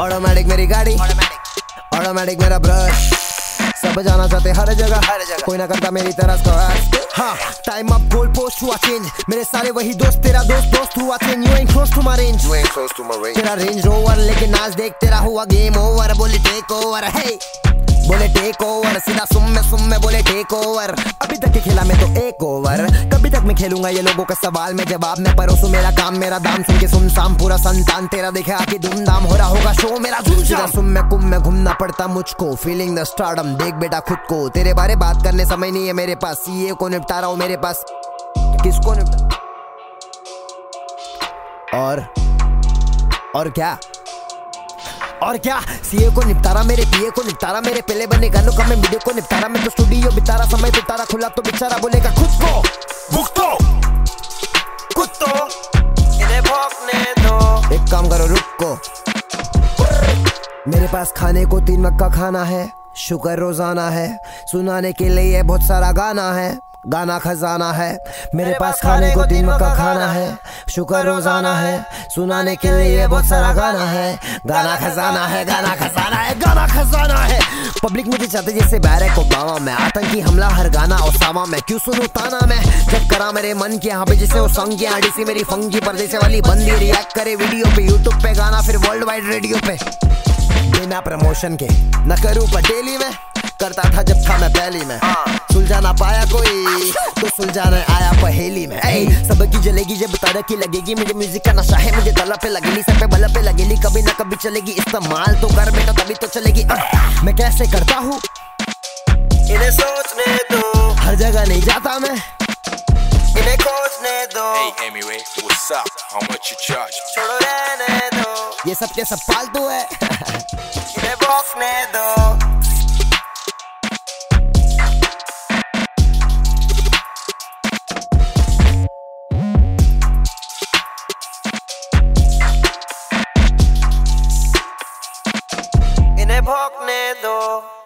Automatic मेरी गाड़ी, automatic मेरा ब्रश, सब जाना चाहते हर जगह, कोई ना करता मेरी तरह स्क्वाड। हाँ, टाइम अप, गोल पोस्ट हुआ चेंज, मेरे सारे वही दोस्त, तेरा दोस्त हुआ change. You ain't close to my range, तेरा रेंज रोवर, लेकिन आज देख तेरा हुआ गेम ओवर। बोले टेक ओवर, हे बोले टेक ओवर, सीधा सुम में बोले टेक ओवर। अभी तक के खेला मैं तो एक ओवर, कभी तक मैं खेलूंगा ये लोगों का सवाल में जवाब। मैं परोसू मेरा काम, मेरा दाम सुन के सुनसाम पूरा संतान तेरा देखे आके धूमधाम हो रहा होगा शो मेरा सीधा सुम में कुम में घूमना पड़ता मुझको। फीलिंग द स्टारडम, देख बेटा खुद को, तेरे बारे बात करने समय नहीं है मेरे पास। सीए को निपटा रहा हूँ मेरे पास, किसको निपटा और क्या सीए को निपटारा, मेरे पीए को निपटारा, मेरे पहले बने गानों का मैं वीडियो को निपटारा। मैं तो स्टूडियो बितारा, समय बितारा, खुला तो बेचारा बोलेगा खुद को कुत्तो इन्हें भौंकने दो। एक काम करो रुको, मेरे पास खाने को 3 वक्त का खाना है, शुक्र रोजाना है, सुनाने के लिए बहुत सारा गाना है, गाना खजाना है। मेरे पास खाने को 3 वक्त का खाना है, शुक्र रोजाना है, सुनाने के लिए बहुत सारा गाना है, गाना खजाना है, गाना खजाना है, गाना खजाना है। पब्लिक मुझे चाहते जैसे बैरक ओबामा, मैं आतंकी हमला हर गाना ओसामा। मैं क्यों सुनूं ताना, मैं जब करा मेरे मन के यहाँ पे जैसे वो सॉन्ग की आड़ी मेरी फंगी परदेसे वाली बंदी रिएक्ट करे वीडियो पे, यूट्यूब पे गाना, फिर वर्ल्ड वाइड रेडियो पे। बिना प्रमोशन के न करूँ पटेली में, करता था जब था मैं पहली में। सुलझा ना पाया कोई तो सुलझाने आया पहेली में। सबकी जलेगी जब तरक्की लगेगी, मुझे म्यूजिक का नशा है, मुझे तलब पे लगेली, सब पे बलब पे लगेली, कभी ना कभी चलेगी। इस्तेमाल तो कर बेटा तभी तो चलेगी। मैं कैसे करता हूँ इन्हें सोचने दो, हर जगह नहीं जाता मैं, इन्हें खोजने दो। Hey Amy, what's up? How much you charge? छोड़ो रहने दो, ये सब के सब फालतू है। इन्हें भौंकने दो। इन्हें भौंकने दो।